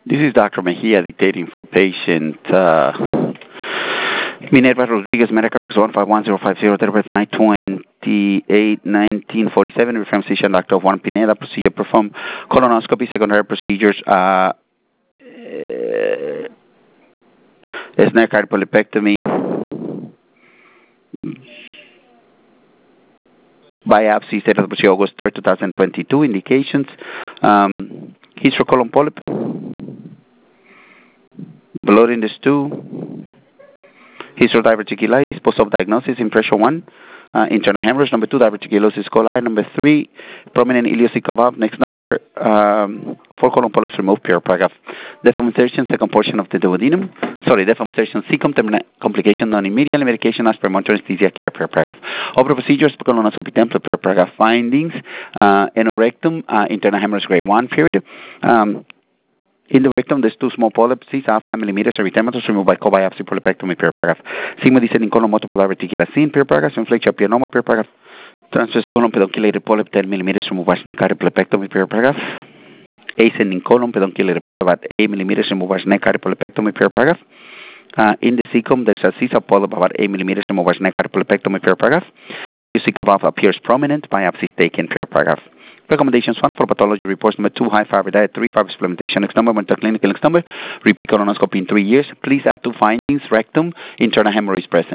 This is Dr. Mejia dictating for patient Minerva Rodriguez, Medical 151050, date of birth 9/28/1947, reference physician Dr. Juan Pineda, procedure performed, colonoscopy, secondary procedures, snare cardiopulmonectomy, biopsy, state of the procedure August 3rd, 2022, indications, hysterocolon polyp, blood in the stool, histodiverticulitis, post-op diagnosis, impression 1, internal hemorrhage, number 2, diverticulosis coli, number 3, prominent ileocecal valve, next number, 4 colon polyps removed, pure paragraph. Deformation, second portion of the duodenum, deformation, cecum, terminal complication, non-immediate medication, as per monitoring anesthesia, care, pure paragraph. Other procedures, colonoscopy template, pure paragraph. Findings, anorectum, internal hemorrhage grade 1, period. In the rectum, there's 2 small polyps, 5 millimeters, erythematous, removed by co-biopsy, polypectomy, pure paragraph. Sigma descending colon multiple reticulocene, pure paragraph. Inflection pianoma, pure paragraph. Transverse colon pedunculated polyp, 10 millimeters, removed by polypectomy, pure paragraph. Ascending colon pedunculated about 8 millimeters, removed by polypectomy, pure paragraph. In the cecum, there's a CISA polyp about 8 millimeters, removed by polypectomy, pure paragraph. Ileocecal valve appears prominent, biopsy taken, pure paragraph. Recommendations: 1 for pathology reports, number 2 high fiber diet, 3 fiber supplementation, next number, mental clinical, next number, repeat colonoscopy in 3 years. Please add 2 findings: rectum, internal hemorrhage present.